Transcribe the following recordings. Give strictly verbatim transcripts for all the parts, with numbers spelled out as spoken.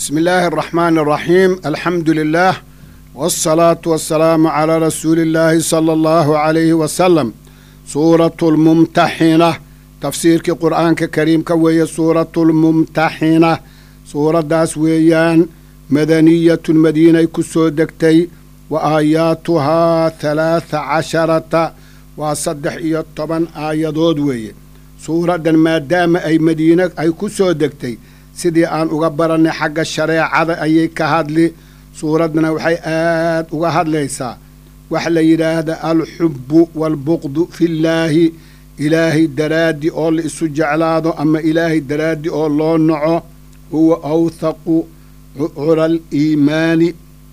بسم الله الرحمن الرحيم. الحمد لله والصلاة والسلام على رسول الله صلى الله عليه وسلم. سورة الممتحنة تفسير قرآن كريم كوية سورة الممتحنة سورة داس ويان مدنية المدينة كسودكتي وآياتها ثلاث عشرة وصدح إيا طبعا آيادود ويه سورة دان ما دام أي مدينة أي كسودكتي sidii aan uga baranay xagga shareecada ayay ka hadli suuradna waxay aad uga hadlaysaa wax la yiraahdo al-hubbu wal-bughdu fillaahi ilaahi daraadi oo la isu jeclaado ama ilaahi daraadi oo loo naco huwa awthaqu ural iimaani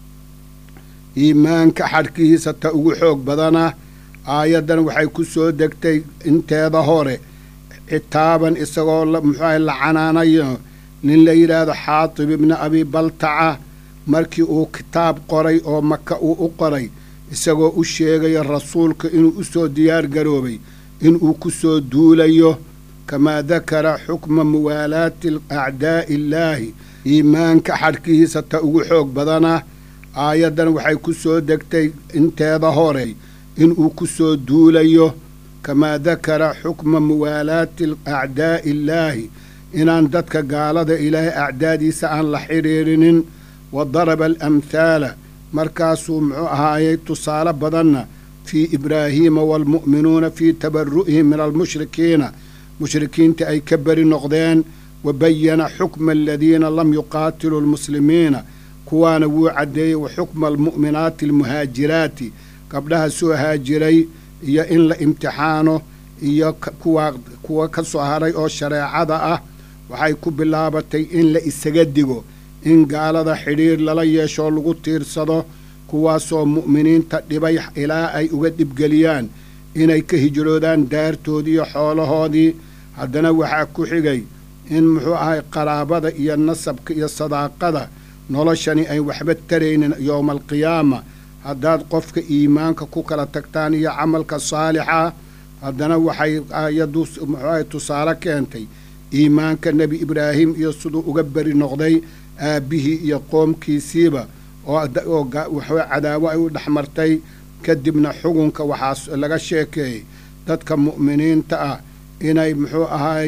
iimaanka xadkiisa ta ugu xoog badana aayadan waxay ku soo degtay inteeda hore kitaaban isagoo muxuu la canaanayo nin la yiraahdo Xaatib ibn Abi Baltaca markii uu kitaab qoray oo Maka uu u qoray isagoo u sheegay rasuulka inuu u soo diyaar garoobay inuu ku soo duulayo kama dakara xukma muwalaati al-a'daa'i illaahi iimaanka xadkiisa ta ugu xoog badana aayadan waxay ku soo degtay inteeda hore inuu ku soo duulayo kama dakara xukma muwalaati al-a'daa'i illaahi inaan dadka gaalada ilaahay acdaadiisa aan la xiriirinin wa daraba alamthaala markaasuu muxuu ahaayey tusaale badanna fii ibraahiima waalmu'minuuna fii tabaru'ihim min almushrikiina mushrikiinta ay ka beri noqdeen wa bayana xukma aladiina lam yuqaatiluu almuslimiina kuwaana wuu caddeeyey wa xukma almu'minaati almuhaajiraati gabdhaha soo haajiray iyo in la imtixaano iyo kuwa kuwa ka soo haray oo shareecada ah waxay ku bilaabatay in la isaga digo in gaalada xidhiir lala yeesho lagu tiirsado kuwaasoo mu'miniinta dhibay ilaa ay uga dhibgeliyaan inay ka hijroodaan daartoodii iyo xoolahoodii haddana waxaa ku xigay in muxuu ahay qaraabada iyo nasabka iyo sadaaqada noloshani ay waxba taraynin yowma alqiyaama haddaad qofka iimaanka ku kala tagtaan iyo camalka saalixa haddana waxay aayaddu muxuu ahay tusaale keentay iimaanka nebi ibraahim iyo siduu uga beri noqday aabbihii iyo qoomkiisiiba oo waxaa cadaawo ay u dhex martay kadibna xugunka waxaa laga sheekeeyey dadka mu'miniinta ah inay muxuu ahaay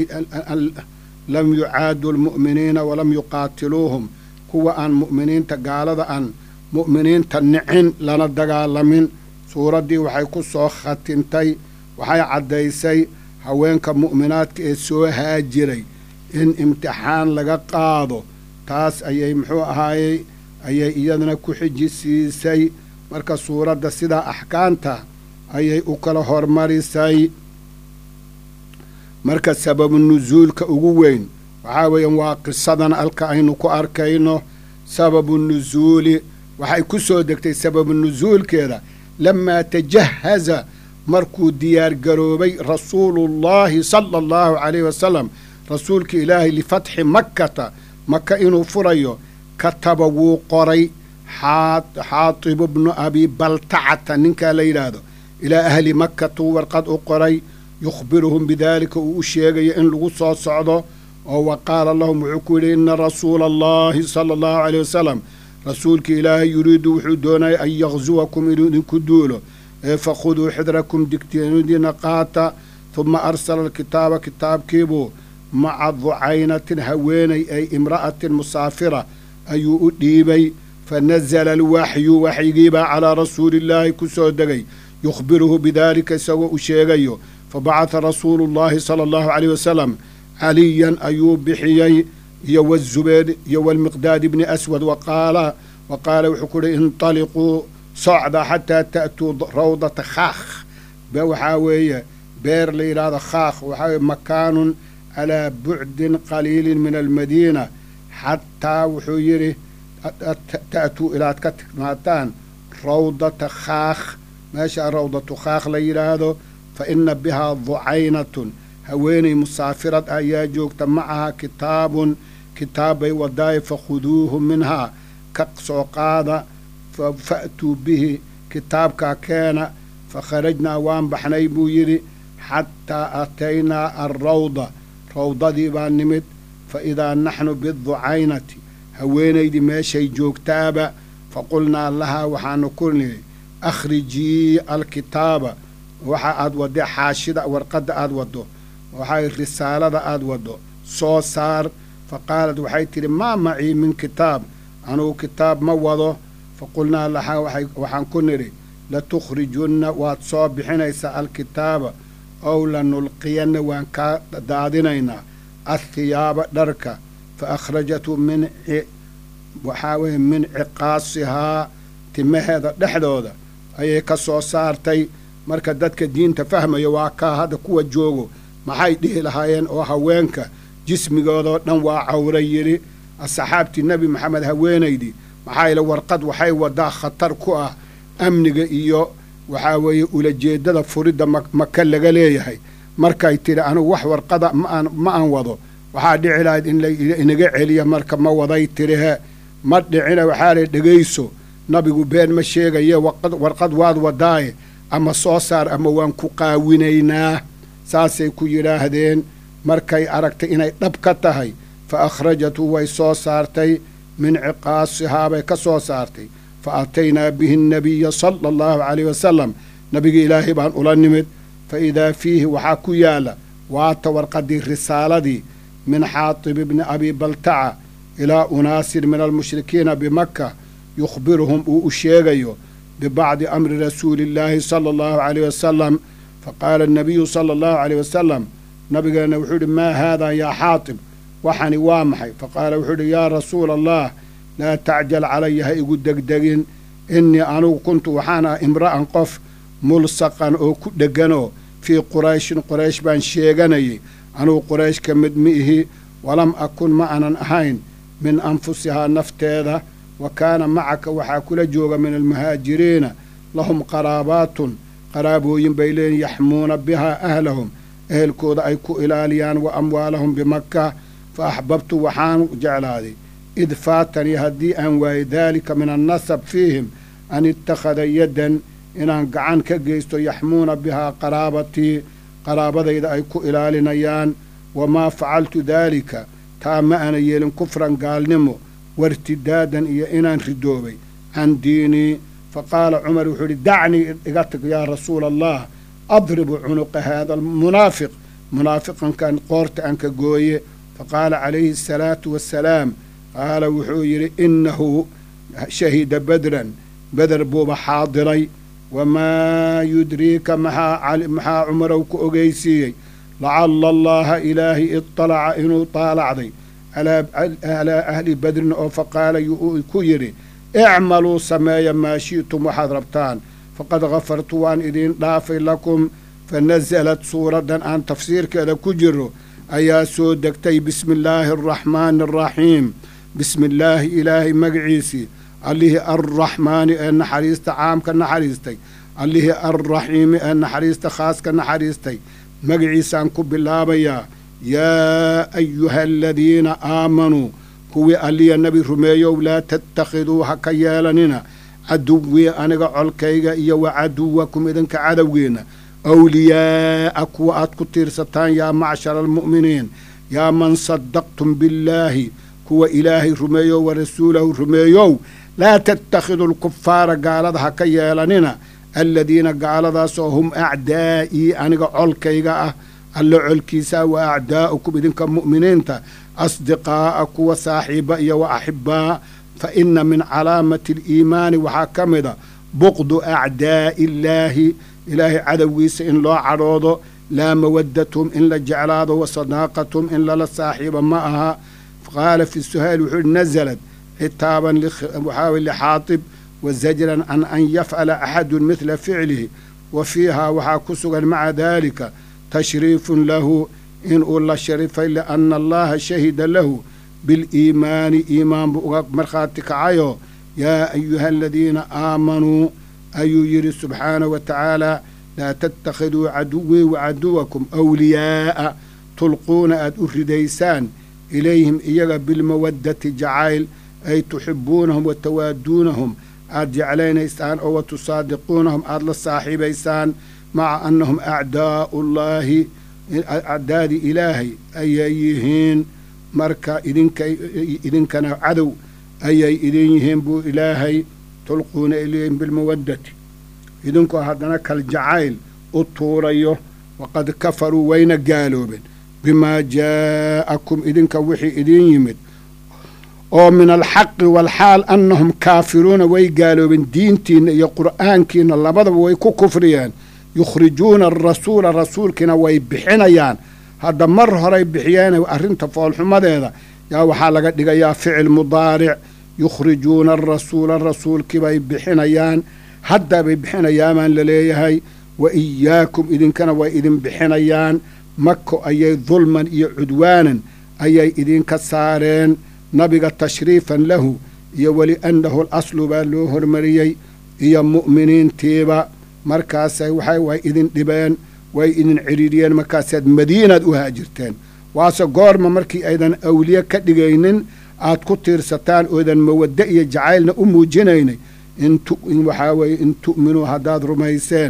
lam yucaadu lmu'miniina walam yuqaatiluuhum kuwa aan mu'miniinta gaalada aan mu'miniinta nicin lana dagaalamin suuraddii waxay ku soo khatintay waxay caddaysay haweenka mu'minaadka ee soo haajiray in imtixaan laga qaado taas ayay muxuu ahaayey ayay iyadana ku xiji siisay marka suuradda sidaa axkaamta ayay u kala hormarisay marka sababu nusuulka ugu weyn waxaa weeyaan waa qisadan alka aynu ku arkayno sababu nusuuli waxay ku soo degtay sababu nusuulkeeda lamaa tajahaza markuu diyaar garoobay rasuulullaahi sala allahu calayhi wasalam rasuulka ilaahay lifatxi makkata maka inuu furayo kataba wuu qoray xaatibu bnu abi baltacata ninkaa la yidhaahdo ilaa ahli makkatuu warqad u qoray yukhbiruhum bidaalika uu u sheegayo in lagu soo socdo oo wa qaala lahum wuxuu ku yidhi ina rasuula allaahi sala allahu calayh wasalam rasuulka ilaahay yuriidu wuxuu doonaya an yaksuwakum inuu idinku duulo fakhuduu xidrakum digteenudiina qaata huma arsala alkitaaba kitaabkiibuu maca ducaynatin haweenay ay imra'atin musaafira ayuu u dhiibay fanazala alwaxyu waxyigiibaa calaa rasuulillaahi ku soo degay yukhbiruhu bidaalika isagoo u sheegayo fabacata rasuulu llaahi sala allahu calayh wasalam caliyan ayuu bixiyey iyo wazubayr iyo walmiqdaad ibni aswad waqaala wa qaala wuxuu ku uhi intaliquu socda xataa ta'tuu rawdata khaakh be waxaa weeye beer la yidhaahdo khaakh waxaa weye makaanun calaa bucdin qaliilin min almadiina xataa wuxuu yidhi ta'tuu ilaad ka tignaataan rawdata khaakh meeshaa rawdatu khaakh la yidhaahdo fa ina bihaa ducaynatun haweenay musaafirad ayaa joogta macaha kitaabun kitaabbay wadaaye fakhuduuhu minhaa ka soo qaada fa'tuu bihi kitaabkaa keena fakharajnaa waan baxnay buu yidhi xataa ataynaa alrawda rawdadii baa nimid fa idaa naxnu biducaynati haweenaydii meeshay joogtaaba faqulnaa lahaa waxaanu ku nidhi akhrijii alkitaaba waxa aad wadde xaashida warqadda aad waddo waxay risaalada aad waddo soo saar fa qaalad waxay tidhi maa macii min kitaab anugu kitaab ma wado faqulnaa lahaa waxaan ku nidhi latukhrijunna waad soo bixinaysaa alkitaaba ow lanulqiyanna waan kaa daadinaynaa athiyaaba dharka fa akhrajatu min waxaa weeye min ciqaasihaa timaheeda dhexdooda ayay ka soo saartay marka dadka diinta fahmaya waa kaa hadda kuwa joogo maxay dhihi lahaayeen oo haweenka jismigoodoo dhan waa cawra yidhi asxaabtii nebi maxamed haweenaydii maxaa yile warqad waxay wadaa khatar ku ah amniga iyo waxaa weeye ulajeeddada furidda maka laga leeyahay markay tidhi anugu wax warqada maan ma aan wado waxaa dhici lahayd in inaga celiya marka ma waday tirihe ma dhicina waxaa lay dhegayso nabigu been ma sheegaye warqad waad wadaaye ama soo saar ama waan ku qaawinaynaa saasay ku yidhaahdeen markay aragtay inay dhab ka tahay fa akhrajatu way soo saartay min ciqaasihaa bay ka soo saartay fa ataynaa bihi annabiya sala allahu calayh wasalam nabiga ilaahay baan ula nimid fa idaa fiihi waxaa ku yaalla waata warqaddii risaaladii min xaatib ibni abi baltaca ilaa unaasin min almushrikiina bimakka yukhbiruhum uu u sheegayo bibacdi amri rasuulillaahi sala allahu calayh wasalam faqaala annabiyu sala allahu calayh wasalam nabigeenna wuxuu idhi maa haadaa yaa xaatib waxani waa maxay faqaala wuxuu idhi yaa rasuula allah laa tacjal calaya ha igu degdegin innii anugu kuntu waxaan ah imra'an qof mulsaqan oo ku dhegganoo fii qurayshin qoraysh baan sheeganayay anugu qoraysh ka mid mi ihi walam akun ma aanan ahayn min anfusihaa nafteeda wa kaana macaka waxaa kula jooga min almuhaajiriina lahum qaraabaatun qaraabooyin bay leeyiin yaxmuuna bihaa ahlahum ehelkooda ay ku ilaaliyaan wa amwaalahum bimakka fa axbabtu waxaan jeclaaday id faatanii haddii aan waayey daalika min annasab fiihim an ittakhada yaddan inaan gacan ka geysto yaxmuuna bihaa qaraabatii qaraabadayda ay ku ilaalinayaan wamaa facaltu daalika taa ma ana yeelin kufran gaalnimo wartidaadan iyo inaan ridoobay can diinii fa qaala cumar wuxuu idhi dacnii iga tag yaa rasuula allah adribu cunuqa haada almunaafiq munaafiqankan qoorta aan ka gooye fa qaala calayhi asalaatu wassalaam qaala wuxuu yidhi innahu shahida badran beder buuba xaadiray wamaa yudriika maxaa cumarow ku ogeysiiyey lacalla allaha ilaahi idalaca inuu taalacday calaa ahli badrin oo faqaala ku yidhi icmaluu sameeya maa shi'tum waxaad rabtaan faqad gafartu waan idiin dhaafay lakum fa nasalad suuraddan aan tafsiirkeeda ku jiro ayaa soo degtay bismi illaahi araxmaani araxiim bismi illaahi ilaahay magaciisii allihii arraxmaani ee naxariista caamka naxariistay allihii arraxiimi ee naxariista khaaska naxariistay magaciisaan ku bilaabayaa yaa ayuha aladiina aamanuu kuwii alliya nebi rumeeyow laa tattakhiduu ha ka yeelanina caduwii aniga colkayga iyo wa caduwakum idinka cadowgeenna awliyaa'a kuwa aad ku tiirsataan yaa macshara almu'miniin yaa man saddaqtum billaahi kuwa ilaahay rumeeyow wa rasuulahu rumeeyow laa tattakhiduu alkufaara gaalada ha ka yeelanina aladiina gaaladaasoo hum acdaa'ii aniga colkayga ah alla colkiisaa wa acdaa'ukum idinka mu'miniinta asdiqaa'a kuwa saaxiiba iyo wa axibaa fa inna min calaamati aliimaani waxaa ka mida buqdu acdaa'i illaahi ilaahay cadowgiisa in loo cadhoodo laa mawaddathum in la jeclaado wa sadaaqathum in lala saaxiiba ma aha qaala fi suhayl wuxuu ihi nasalad xitaaban waxaa lixaatib wa zajran can an yafcala axadun midla ficlihi wa fiihaa waxaa ku sugan maca daalika tashriifun lahu inuu la sharifay lianna allaha shahida lahu biliimaani iimaan buu uga markhaati kacayo yaa ayuha aladiina aamanuu ayuu yidhi subxaanahu wa tacaala laa tattakhiduu caduwii wa caduwakum awliyaa'a tulquuna aad u ridaysaan ilayhim iyaga bilmawaddati jacayl ay tuxibuunahum wa tawaaduunahum aad jeclaynaysaan oo wa tusaadiquunahum aad la saaxiibaysaan maca annahum acdaa'u llaahi acdaadii ilaahay ayay yihiin marka idinka idinkana cadow ayay idin yihiin buu ilaahay tulquuna ilayhim bilmawaddati idinkoo haddana kal jacayl u tuurayo waqad kafaruu wayna gaaloobeen bimaa jaa'akum idinka wixii idin yimid oo min alxaqi waalxaal annahum kaafiruuna way gaaloobeen diintiinna iyo qur'aankiina labadaba way ku kufriyeen yukhrijuuna arasuula rasuulkiina way bixinayaan hadda mar horay bixiyeen arrinta foolxumadeeda yaa waxaa laga dhigayaa ficil mudaaric yukhrijuuna arasuula rasuulkii bay bixinayaan haddaa bay bixinayaan baan la leeyahay wa iyaakum idinkana way idin bixinayaan mako ayay dulman iyo cudwaanan ayay idinka saareen nabiga tashriifan lahu iyo weliannahu alaslu baa loo hormariyey iyo mu'miniintiiba markaasay waxay way idin dhibeen way idin cidhiidhiyeen markaasaad madiinaad u haajirteen waase goorma markii aydan awliye ka dhigaynin aad ku tiirsataan oodan mawadde iyo jacaylna u muujinaynay in waxaa weeye in tu'minuu haddaad rumayseen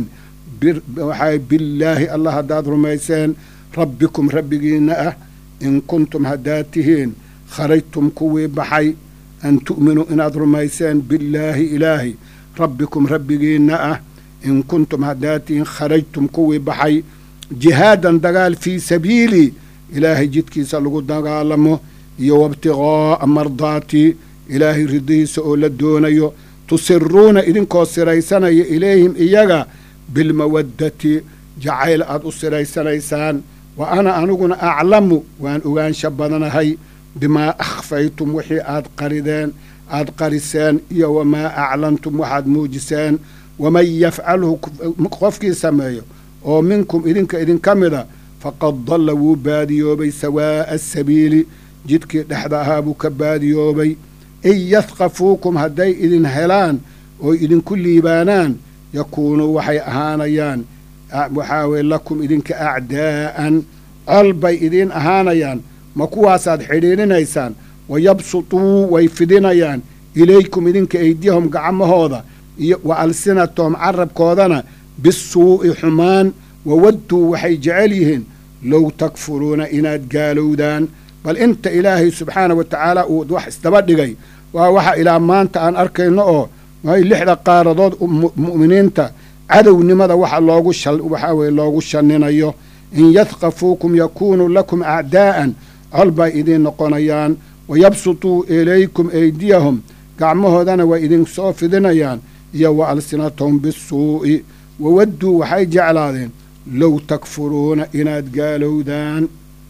waxaa billaahi allah haddaad rumayseen rabbikum rabbigiinna ah in kuntum haddaad tihiin kharajtum kuwii baxay an tu'minuu inaad rumayseen billaahi ilaahi rabbikum rabbigiinna ah in kuntum haddaad tihiin kharajtum kuwii baxay jihaadan dagaal fii sabiilii ilaahay jidkiisa lagu dagaalamo iyo wabtiqaa'a mardaati ilaahay ridihiisa oo la doonayo tusiruuna idinkoo siraysanaya ilayhim iyaga bilmawaddati jacayl aad u siraysanaysaan wa ana aniguna aclamu waan ogaansha badanahay bimaa akhfaytum wixii aad qarideen aad qariseen iyo wamaa aclantum waxaad muujiseen waman yafcalhu qofkii sameeyo oo minkum idinka idinka mida faqad dalla wuu baadiyoobay sawaa'a asabiili jidkii dhexda ahaa buu ka baadiyoobay in yadqafuukum hadday idin helaan oo idinku liibaanaan yakuunuu waxay ahaanayaan waxaa weye lakum idinka acdaa'an col bay idiin ahaanayaan ma kuwaasaad xidhiidhinaysaan wayabsutuu way fidinayaan ilaykum idinka eydiyahum gacmahooda iyo wa alsinatahum carabkoodana bisuu'i xumaan wawadduu waxay jecel yihiin low takfuruuna inaad gaalowdaan bal inta ilaahay subxaana wa tacaala uu wax isdaba dhigay waa waxa ilaa maanta aan arkayno oo way lixda qaaradood mu'miniinta cadownimada waxa loogu shal waxaa weye loogu shaninayo in yadqafuukum yakuunuu lakum acdaa'an col bay idiin noqonayaan wayabsutuu ilaykum eydiyahum gacmahoodana way idin soo fidinayaan iyo wa alsinatahum bisuu'i wawadduu waxay jeclaadeen low takfuruuna inaad gaalowdaan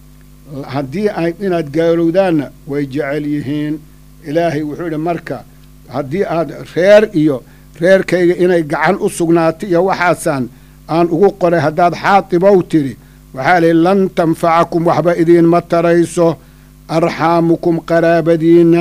haddii ay inaad gaalowdaanna way jecel yihiin ilaahay wuxuu idhi marka haddii aad reer iyo reerkayga inay gacan u sugnaatay iyo waxaasaan aan ugu qoray haddaad xaatibow tidhi waxaa lihi lan tanfacakum waxba idiinma tarayso arxaamukum qaraabadiinna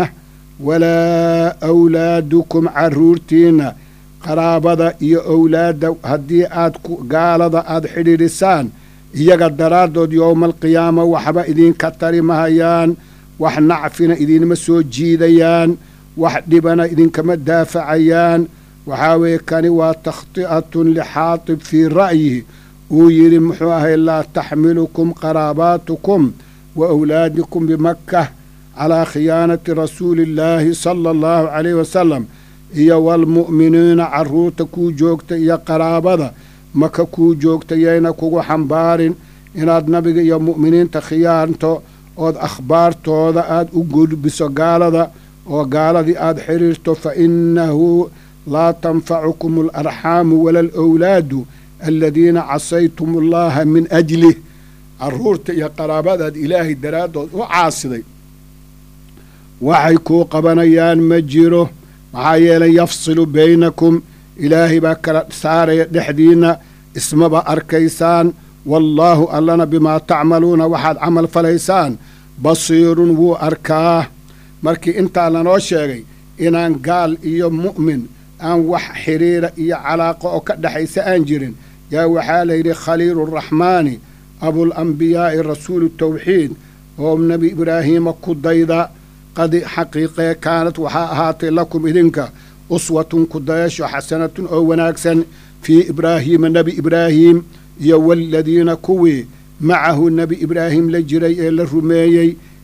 walaa awlaadukum carruurtiinna qaraabada iyo owlaadda haddii aad gaalada aad xidhiidhisaan iyaga daraaddood yowma alqiyaama waxba idinka tari mahayaan wax nacfina idiinma soo jiidayaan wax dhibana idinkama daafacayaan waxaa weeye kani waa takhti'atun lixaatib fii ra'yihi uu yidhi muxuu ahay laa taxmilukum qaraabaatukum wa awlaadikum bimakkah calaa khiyaanati rasuuliillaahi sala allahu calayhi wasalam iyo waalmu'miniina carruurta kuu joogta iyo qaraabada maka kuu joogta yayna kugu xambaarin inaad nabiga iyo mu'miniinta khiyaanto ood akhbaartooda aad u gudbiso gaalada oo gaaladii aad xidhiirto fa innahu laa tanfacukum alarxaamu wala alawlaadu aladiina casaytum allaha min ajlih carruurta iyo qaraabadaad ilaahay daraaddood u caasiday waxay kuu qabanayaan ma jiro maxaa yeelay yafsilu baynakum ilaahay baa kala saaraya dhexdiinna ismaba arkaysaan wallaahu allana bimaa tacmaluuna waxaad camal falaysaan basiirun wuu arkaa markii intaa lanoo sheegay inaan gaal iyo mu'min aan wax xidhiira iyo calaaqo oo ka dhexaysa aan jirin yaa waxaa layidhi khaliiluraxmaani abulambiyaa'i rasuulu tawxiid oo nebi ibraahiima ku dayda qad xaqiiqee kaanad waxaa ahaatay lakum idinka uswatun ku dayasho xasanatun oo wanaagsan fii ibraahiima nebi ibraahiim iyo waaladiina kuwii macahu nebi ibraahim la jiray ee la rumeeyey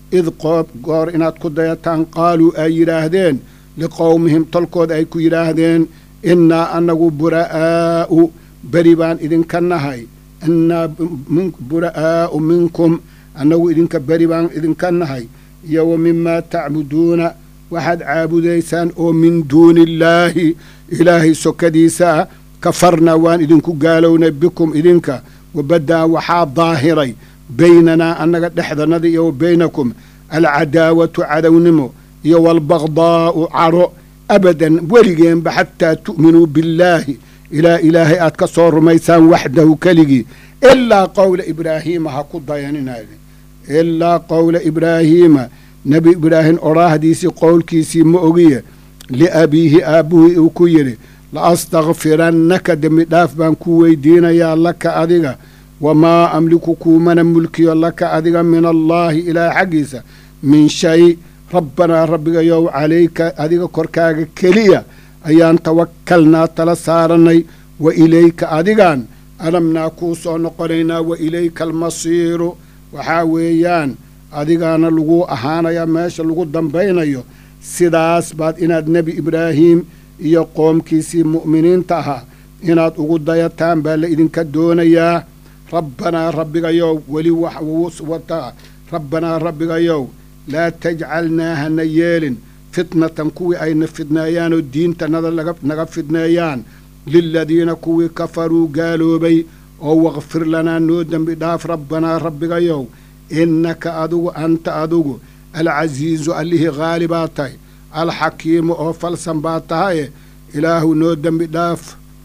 id qoob goor inaad ku dayataan qaaluu ay yidhaahdeen liqowmihim tolkood ay ku yidhaahdeen innaa annagu bura'aa'u beri baan idinka nahay innaa bura'aa'u minkum annagu idinka beri baan idinka nahay iyo wa mimaa tacbuduuna waxaad caabudaysaan oo min duuni illaahi ilaahay sokadiisaa kafarnaa waan idinku gaalownay bikum idinka wabaddaa waxaa daahiray baynanaa annaga dhexdannada iyo wa baynakum alcadaawatu cadownimo iyo waalbaqdaa'u cadho abadan weligeenba xataa tu'minuu billaahi ilaa ilaahay aad ka soo rumaysaan waxdahu keligii ilaa qowla ibraahiima ha ku dayaninaade ilaa qowla ibraahiima nebi ibraahim odhaahdiisii qowlkiisii ma ogiye liabiihi aabbuhii uu ku yidhi la astakfirannaka dembi dhaaf baan ku weydiinayaa laka adiga wamaa amliku kuumana mulkiyo laka adiga min allaahi ilaah xaggiisa min shay rabbanaa rabbigayow calayka adiga korkaaga keliya ayaan tawakkalnaa tala saarannay wa ilayka adigaan anamnaa kuu soo noqonaynaa wa ilayka almasiiru waxaa weeyaan adigaana lagu ahaanayaa meesha lagu dambaynayo sidaas baad inaad nebi ibraahiim iyo qoomkiisii mu'miniinta ahaa inaad ugu dayataan baa la idinka doonayaa rabbanaa rabbigayow weli wax wataa rabbanaa rabbigayow laa tajcalnaa hana yeelin fitnatan kuwii ayna fidneeyaanoo diintanada naga fidneeyaan liladiina kuwii kafaruu gaaloobay oo wakfir lanaa noo dembi dhaaf rabbanaa rabbigayow innaka adugu anta adugu alcasiizu allihii haali baa tahay alxakiimu oo falsan baa tahaye ilaahu noo dembi dhaaf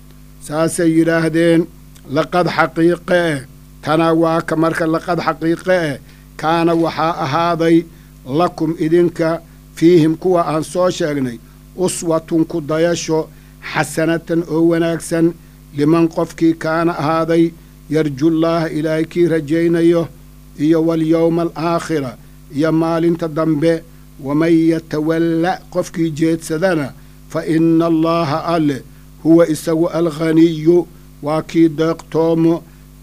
saasay yidhaahdeen laqad xaqiiqe eh tana waa ka marka laqad xaqiiqe eh kaana waxaa ahaaday lakum idinka fiihim kuwa aan soo sheegnay uswatun ku dayasho xasanatan oo wanaagsan liman qofkii kaana ahaaday yarjullaaha ilaahay kii rajaynayo iyo walyowma alaakhira iyo maalinta dambe waman yatawalla qofkii jeedsadana fa ina allaaha alle huwa isagu alghaniyu waa kii deeqtoomo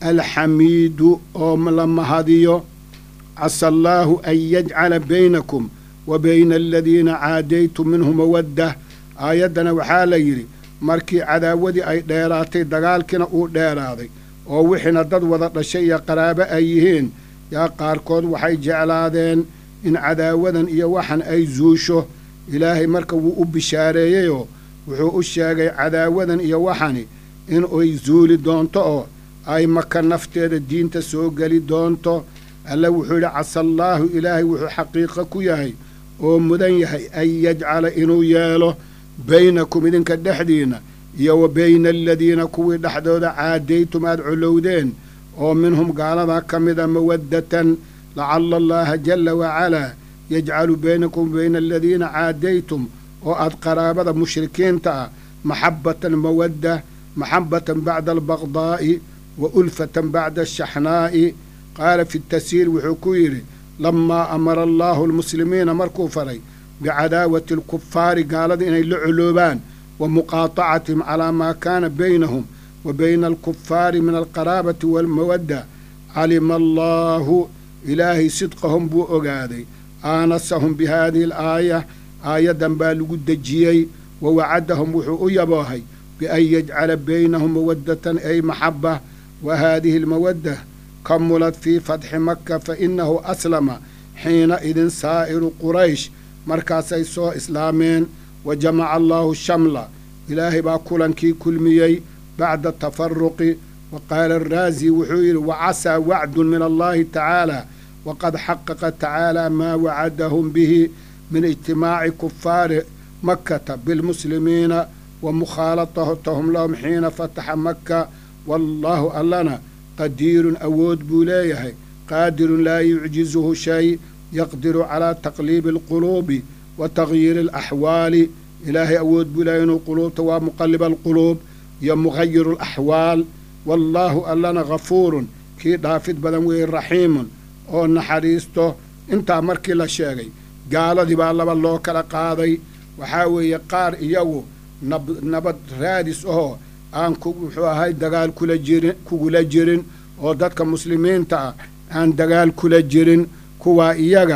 alxamiidu oo la mahadiyo casa allaahu an yajcala baynakum wa bayna aladiina caadaytum minhu mawaddah aayaddana waxaa la yidhi markii cadaawadii ay dheeraatay dagaalkiina uu dheeraaday oo wixiina dad wada dhashay iyo qaraabo ay yihiin yaa qaarkood waxay jeclaadeen in cadaawadan iyo waxan ay zuusho ilaahay marka wuu u bishaareeyeyoo wuxuu u sheegay cadaawadan iyo waxani in ay zuuli doonto oo ay maka nafteeda diinta soo geli doonto alle wuxuu yidhi casallaahu ilaahay wuxuu xaqiiqo ku yahay oo mudan yahay an yajcala inuu yeelo baynakum idinka dhexdiinna iyo wa bayna aladiina kuwii dhexdooda caadaytum aad colowdeen oo minhum gaaladaa ka mida mawaddatan lacala allaaha jalla wacalaa yajcalu baynakum bayna aladiina caadaytum oo aad qaraabada mushrikiinta ah maxabbatan mawadda maxabbatan bacda albaqdaa'i wa ulfatan bacda ashaxnaa'i qaala fi tasiir wuxuu ku yidhi lamaa amara allaahu almuslimiina markuu faray bicadaawati alkufaari gaalada inay la coloobaan wa muqaatacatihim calaa maa kaana baynahum wa bayna alkufaari min alqaraabati waalmawadda calima allaahu ilaahay sidqahum buu ogaaday aanasahum bi haadihi alaaya aayaddan baa lagu dejiyey wa wacadahum wuxuu u yaboohay bian yajcala baynahum mawaddatan ay maxabba wa haadihi almawadda kamulat fii fatxi makka fa inahu aslama xiina idin saa'iru quraysh markaasay soo islaameen wa jamaca allaahu shamla ilaahay baa kulankii kulmiyey bacda tafaruqi wa qaala araazi wuxuu yidhi wacasaa wacdun min allaahi tacaala waqad xaqaqa tacaala maa wacadahum bihi min ijtimaaci kufaari makkata bilmuslimiina wa mukhaalatahum lahum xiina fataxa makka wallaahu allana qadiirun awood buu leeyahay qaadirun laa yucjizuhu shay yaqdiru calaa taqliibi alquluubi wa tagyiiri alaxwaali ilaahay awood buu leeyahay inuu quluubta waa muqalliba alquluub iyo mugayiru alaxwaal wallaahu allana ghafuurun kii dhaafid badan weeye raxiimun oo naxariisto intaa markii la sheegay gaaladii baa laba loo kala qaaday waxaa weeye qaar iyagu nabad raadis ahoo aan muxuu ahay dagaal kula jirin kugula jirin oo dadka muslimiinta ah aan dagaal kula jirin kuwaa iyaga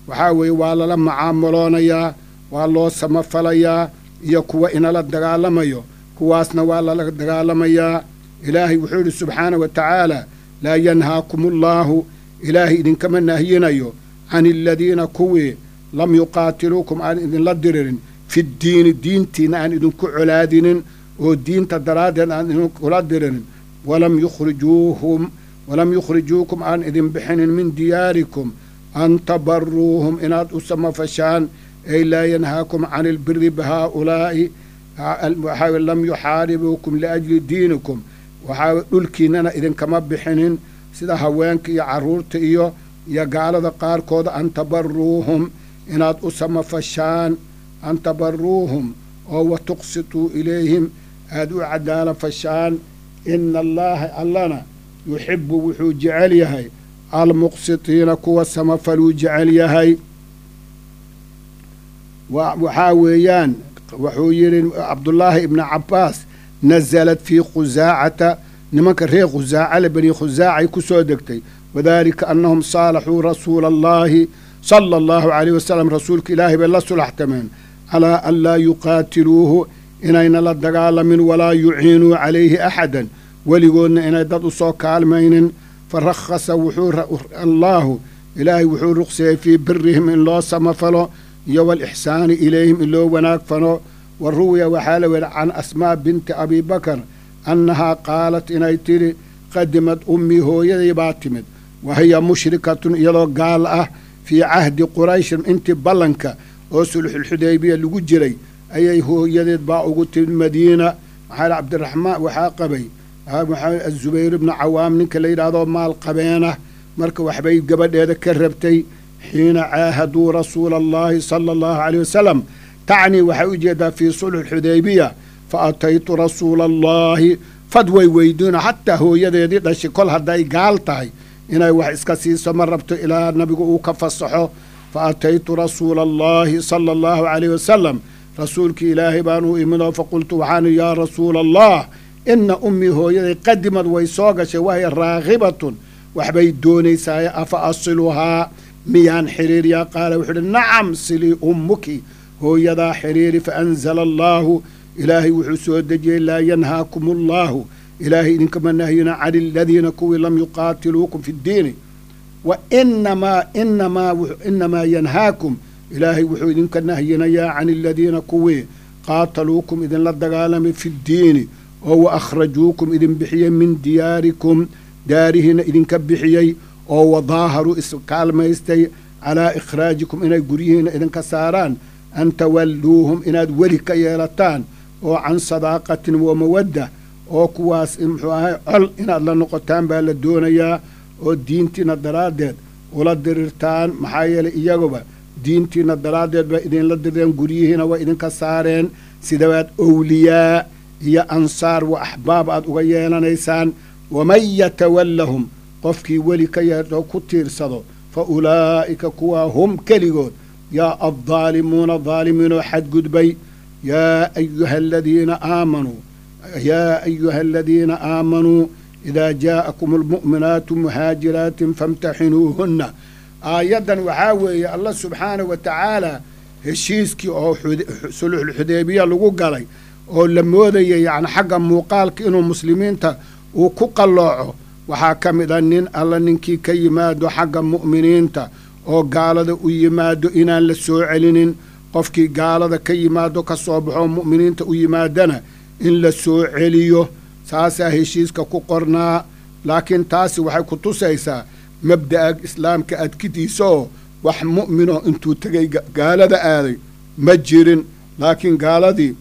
waxaa weeye waa lala macaamuloonayaa waa loo samafalayaa iyo kuwa inala dagaalamayo kuwaasna waa lala dagaalamayaa ilaahay wuxuu yidhi subxaana wa tacaala laa yanhaakum allaahu ilaahay idinkama nahyinayo can aladiina kuwii lam yuqaatiluukum aan idinla diririn fi ddiini diintiina aan idinku colaadinin oo diinta daraaddeed aan idinkula diririn walam yukhrijuuhum walam yukhrijuukum aan idin bixinin min diyaarikum an tabaruuhum inaad u samafashaan ay laa yanhaakum can ilbiri bihaa'ulaa'i waxaa lam yuxaaribuukum liajli diinikum waxaa dhulkiinnana idinkama bixinin sida haweenka iyo carruurta iyo iyo gaalada qaarkooda an tabaruuhum inaad u samafashaan an tabaruuhum oo wa tuqsituu ilayhim aad u cadaala fashaan ina allaaha allana yuxibbu wuxuu jecel yahay almuqsitiina kuwa samafaluu jecel yahay waxaa weeyaan wuxuu yidhi cabdullaahi ibnu cabbaas nasalad fii khusaacata nimanka reer khusaacale bani khusaacay ku soo degtay wadaalika annahum saalaxuu rasuula allaahi sala allahu calayh wasalam rasuulka ilaahay bay la sulaxtameen calaa an laa yuqaatiluuhu inayna la dagaalamin walaa yuciinuu calayhi axadan weligoodna inay dad u soo kaalmaynin fa rakhasa wuxuu allaahu ilaahay wuxuu ruqseeyey fii birihim in loo samafalo iyo walixsaani ilayhim in loo wanaag falo wa ruwiya waxaa la weri can asmaa binti abi bakar annahaa qaalat inay tidhi qadimad ummii hooyaday baa timid wa hiya mushrikatun iyadoo gaal ah fii cahdi qurayshin intii ballanka oo sulxulxudaybiya lagu jiray ayay hooyadeed baa ugu timid madiina maxaa cabdiraxmaan waxaa qabay azubayr ibnu cawaam ninka la yidhahdoo maal qabeenah marka waxbay gabadheeda ka rabtay xiina caahaduu rasuula allaahi sala allahu caleyh wasalam tacnii waxay u jeedaa fii sulxi xudaybiya fa ataytu rasuula allaahi fad way weydiino xataa hooyadeedii dhashay kol hadday gaal tahay inay wax iska siiso ma rabto ilaa nabigu uu ka fasaxo fa ataytu rasuula allaahi sala allahu caleyh wasalam rasuulkii ilaahay baan u imidoo faqultu waxaan yaa rasuula allah inna ummii hooyaday qadimad way soo gashay wahiya raagibatun waxbay doonaysaaye afa asiluhaa miyaan xiriiriyaa qaala wuxuu uhi nacam silii ummuki hooyadaa xiriiri fa anzala allaahu ilaahay wuxuu soo dejiyey laa yanhaakum allaahu ilaahay idinkama nahyina cani aladiina kuwii lam yuqaatiluukum fi ddiini wa inamaa inamaa inamaa yanhaakum ilaahay wuxuu idinka nahyinayaa cani aladiina kuwii qaataluukum idinla dagaalamay fi ddiini oo wa akhrajuukum idin bixiyey min diyaarikum daarihiina idinka bixiyey oo wadaaharuu iskaalmaystay calaa ikhraajikum inay guryihiina idinka saaraan an tawalluuhum inaad weli ka yeelataan oo can sadaaqatin wa mawadda oo kuwaas muxuu ahay col inaad la noqotaan baa la doonayaa oo diintiina daraaddeed ula dirirtaan maxaa yeelay iyaguba diintiina daraaddeed bay idinla dirireen guryihiina way idinka saareen sidabaad owliyaa iyo ansaar wa axbaab aad uga yeelanaysaan waman yatawallahum qofkii weli ka yeertoo ku tiirsado fa ulaa'ika kuwaa hum keligood yaa addaalimuuna daalimiinoo xadgudbay yaa ayuha aladiina aamanuu yaa ayuha aladiina aamanuu idaa jaa'akum almu'minaatu muhaajiraatin famtaxinuuhunna aayaddan waxaa weeye allah subxaanahu wa tacaala heshiiskii oo sulxulxudaybiya lagu galay oo la moodayay yacni xagga muuqaalka inuu muslimiinta uu ku qallooco waxaa ka mid a nin alla ninkii ka yimaado xagga mu'miniinta oo gaalada u yimaado inaan la soo celinin qofkii gaalada ka yimaado ka soo baxoo mu'miniinta u yimaadana in la soo celiyo saasaa heshiiska ku qornaa laakiin taasi waxay ku tusaysaa mabda'a islaamka adkidiisa oo wax mu'minoo intuu tegay gaalada aaday ma jirin laakiin gaaladii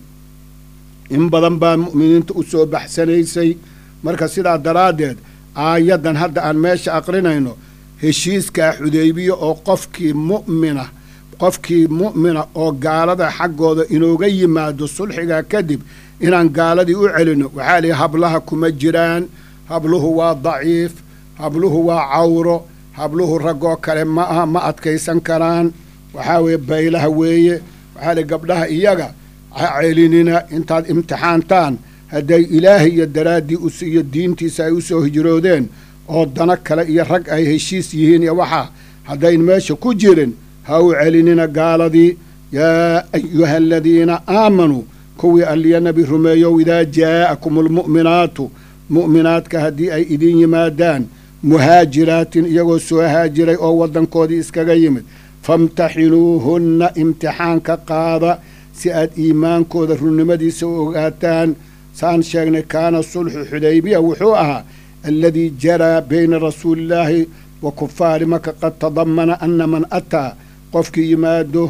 in badan baa mu'miniinta u soo baxsanaysay marka sidaa daraaddeed aayaddan hadda aan meesha aqrinayno heshiiskaa xudaybiya oo qofkii mu'mina qofkii mu'mina oo gaalada xaggooda inooga yimaado sulxigaa kadib inaan gaaladii u celinno waxaa lihi hablaha kuma jiraan habluhu waa daciif habluhu waa cawro habluhu raggoo kale ma aha ma adkaysan karaan waxaa weeye baylaha weeye waxaa lihi gabdhaha iyaga ha celinina intaad imtixaantaan hadday ilaahay iyo daraaddii u iyo diintiisa ay u soo hijroodeen oo dana kale iyo rag ay heshiis yihiin iyo waxaa haddayn meesha ku jirin ha u celinina gaaladii yaa ayuha aladiina aamanuu kuwii alliya nabi rumeeyow idaa jaa'akum almu'minaatu mu'minaadka haddii ay idin yimaadaan muhaajiraatin iyagoo soo haajiray oo waddankoodii iskaga yimid famtaxinuuhunna imtixaanka qaada si aad iimaankooda runnimadiisa u ogaataan saan sheegnay kaana sulxu xudaybiya wuxuu ahaa aladii jaraa bayna rasuulillaahi wa kufaari maka qad tadamana ana man ataa qofkii yimaado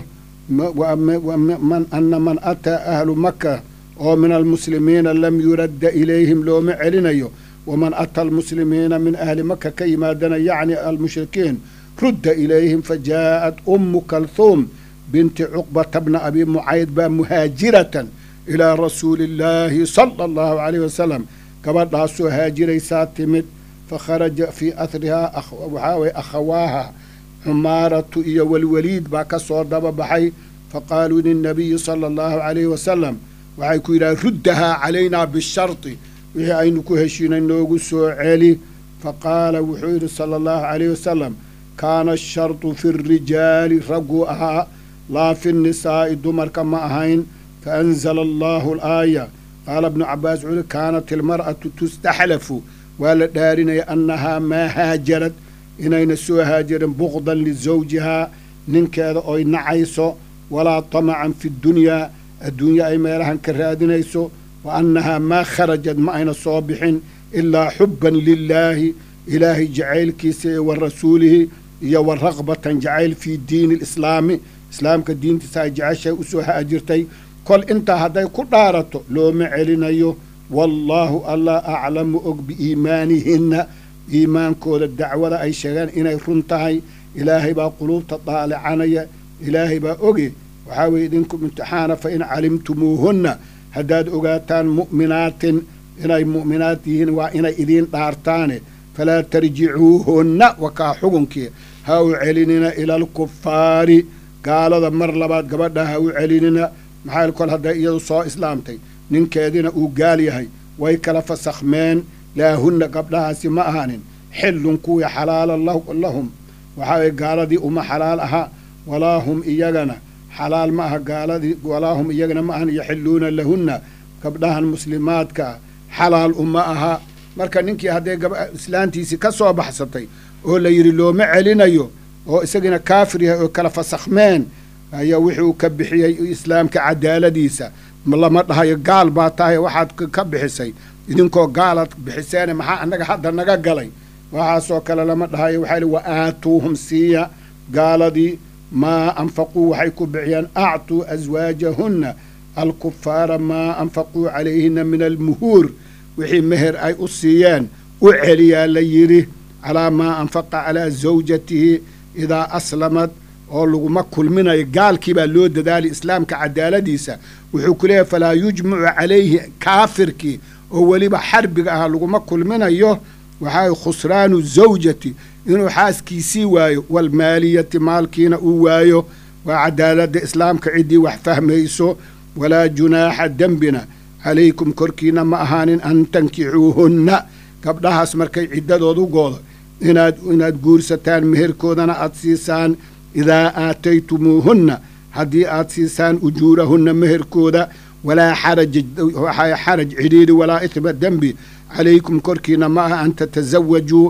ana man ataa ahlu maka oo min almuslimiina lam yuradda ilayhim looma celinayo waman ata almuslimiina min ahli maka ka yimaadana yacni almushrikiin rudda ilayhim fajaa'at ummu kalhuum binti cuqbata bna abi mucayd baa muhaajiratan ilaa rasuuli illaahi sala allahu calayh wasalam gabadhaasoo haajiraysaa timid fakharaja fii ahrihaa waxaa waye akhawaaha xumaaratu iyo walwaliid baa ka soo daba baxay faqaaluu lilnabiyi sala allahu calayhi wasalam waxay ku yidhaha ruddahaa calaynaa bisharti wixii aynu ku heshiinay noogu soo celi faqaala wuxuu yidhi sala allahu calayhi wasalam kaana ashartu fi rijaali ragguu ahaa laa fi nisaa'i dumarka ma ahayn faanzala allahu alaaya qaala bnu cabbaas wuxuu yihi kaanat ilmar'atu tustaxlafu waa la dhaarinaya annahaa maa haajarad inayna soo haajirin bukdan lisawjihaa ninkeeda oy nacayso walaa tamacan fi ddunyaa adduunya ay meelahan ka raadinayso wa annahaa maa kharajad ma ayna soo bixin ilaa xubban lilaahi ilaahay jacaylkiisa iyo wa rasuulihi iyo wa raqbatan jacayl fii diini lislaami islaamka diintiisa ay jeceshay u soo haajirtay kol intaa hadday ku dhaarato looma celinayo wallaahu allah aclamu og biiimaanihinna iimaankooda dacwada ay sheegaan inay run tahay ilaahay baa quluubta daalicanaya ilaahay baa oge waxaa weeye idinku imtixaana fa in calimtumuuhunna haddaad ogaataan mu'minaatin inay mu'minaat yihiin waa inay idiin dhaartaane falaa tarjicuuhunna wakaa xugunkii ha u celinina ila alkufaari gaalada mar labaad gabadha ha u celinina maxaa kol hadday iyadu soo islaamtay ninkeedina uu gaal yahay way kala fasakhmeen laahunna gabdhahaasi ma ahaanin xillun kuwii xalaala lahum waxaa waye gaaladii uma xalaal aha walaa hum iyagana xalaal ma aha gaaladii walaa hum iyagana ma ahan yaxilluuna lahunna gabdhahan muslimaadka xalaal uma aha marka ninkii hadday islaantiisii ka soo baxsatay oo la yidhi looma celinayo oo isagina kaafir yahay oo kala fasakhmeen ayaa wuxuu ka bixiyey islaamka cadaaladiisa lama dhahayo gaal baa tahay waxaad ka bixisay idinkoo gaalaad bixiseene maxaa annaga hadda naga galay waxaasoo kale lama dhahayo waxaa li wa aatuuhum siiya gaaladii maa anfaquu waxay ku bixiyaan actuu aswaajahunna alkufaara maa anfaquu calayhina min almuhuur wixii meher ay u siiyeen u celiyaa la yidhi calaa maa anfaqa calaa zawjatihi idaa aslamad oo laguma kulminayo gaalkii baa loo dadaali islaamka cadaaladiisa wuxuu ku leeyahay falaa yujmacu calayhi kaafirkii oo weliba xarbiga ahaa laguma kulminayo waxaa khusraanu zawjati inuu xaaskiisii waayo walmaaliyati maalkiina uu waayo waa cadaaladda islaamka ciddii wax fahmayso walaa junaaxa dembina calaykum korkiina ma ahaanin an tankixuuhunna gabdhahaas markay ciddadoodu goodo inaad inaad guursataan meherkoodana aad siisaan idaa aataytumuuhunna haddii aad siisaan ujuurahunna meherkooda walaa xaraja waxaa xaraj cidhiidhi walaa ihma dembi calaykum korkiina ma aha an tatasawajuu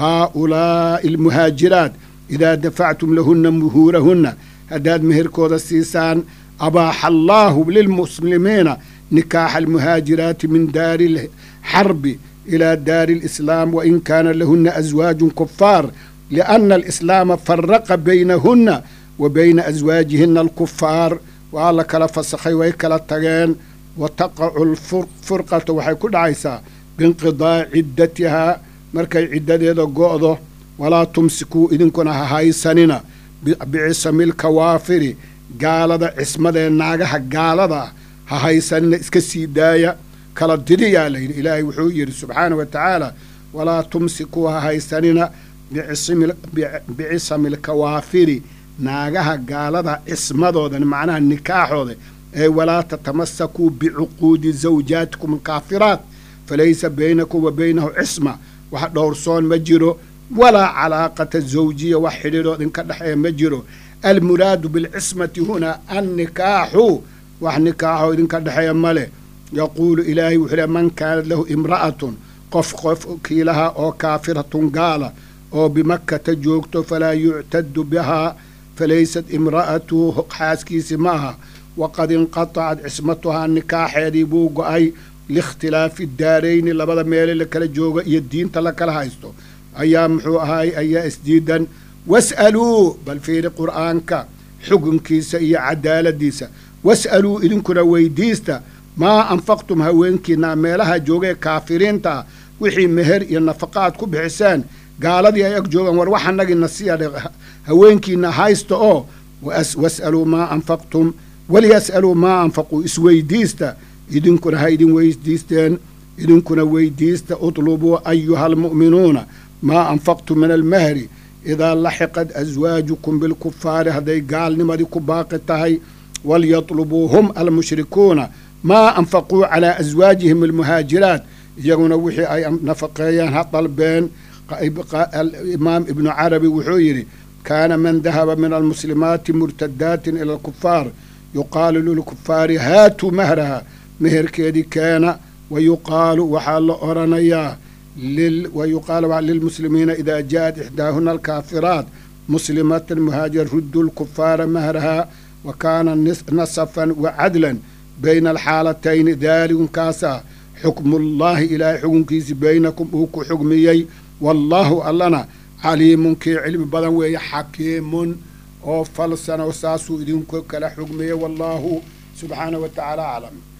haaulaa'i almuhaajiraat idaa dafactum lahunna muhuurahunna haddaad meherkooda siisaan abaaxa allaahu lilmuslimiina nikaaxa almuhaajiraati min daari alxarbi ilaa daari alislaam wain kaana lahunna aswaajun kufaar lianna alislaama faraqa baynahunna wa bayna aswaajihinna alkufaar waa la kala fasakhay way kala tageen wa taqacu alfurqata waxay ku dhacaysaa biinqidaa'i ciddatihaa markay ciddadeeda go'do walaa tumsikuu idinkuna ha haysanina bicisamilkawaafiri gaalada cismadee naagaha gaalada ha haysanina iska sii daaya kala didiyaa layidhi ilaahay wuxuu yidhi subxaana wa tacaala walaa tumsikuu ha haysanina bicisamilkawaafiri naagaha gaalada cismadoodan macnaha nikaaxooda ee walaa tatamasakuu bicuquudi zawjaatikum alkaafiraat falaysa baynakum wa baynahu cisma wax dhowrsoon ma jiro walaa calaaqata zawjiya wax xidhiidhood inka dhexee ma jiro almuraadu bilcismati huna annikaaxu wax nikaaxoo idinka dhexeeya male yaquulu ilaahay wuxuu le man kaanat lahu imra'atun qof qof kiilaha oo kaafiratun gaala oo bimakkata joogto falaa yuctadu bihaa falaysat imra'atuhu xaaskiisi maaha waqad inqatacat cismatuhaa nikaaxeedii buu go-ay liikhtilaafi daarayni labada meele la kala jooga iyo diinta la kala haysto ayaa muxuu ahaay ayaa isdiidan was'aluu bal fiiri qur'aanka xukunkiisa iyo cadaaladiisa was'aluu idinkuna weydiista maa anfaqtum haweenkiina meelaha joogee kaafiriinta ah wixii meher iyo nafaqaad ku bixiseen gaaladii ay ag joogaan war waxanagiina siya haweenkiina haysta oo was'aluu maa anfaqtum waliyas'aluu maa anfaquu isweydiista idinkuna ha idin weydiisteen idinkuna weydiista utlubuu ayuha almu'minuuna maa anfaqtum min almahri idaa laxiqat aswaajukum bilkufaari hadday gaalnimadii ku baaqi tahay walyatlubuu hum almushrikuuna maa anfaquu calaa aswaajihim almuhaajiraat iyaguna wixii ay nafaqeeyaan ha dalbeen imaam ibnu carabi wuxuu yidhi kaana man dahaba min almuslimaati murtadaatin ila alkufaar yuqaalu lilkufaari haatuu mahraha meherkeedii keena wayuqaalu waxaa la oranayaa wayuqaalu lilmuslimiina idaa ja'at ixdaahuna alkaafiraat muslimatan muhaajir ruddu lkufaara mahraha wa kaana nasafan wa cadlan bayna alxaalatayni daalikun kaasaa xukmullaahi ilaahay xukunkiisi baynakum uu ku xugmiyey wallaahu allana caliimun kii cilmi badan weeye xakiimun oo falsano saasuu idinku kala xugmiyey wallaahu subxaanahu wa tacaala aclam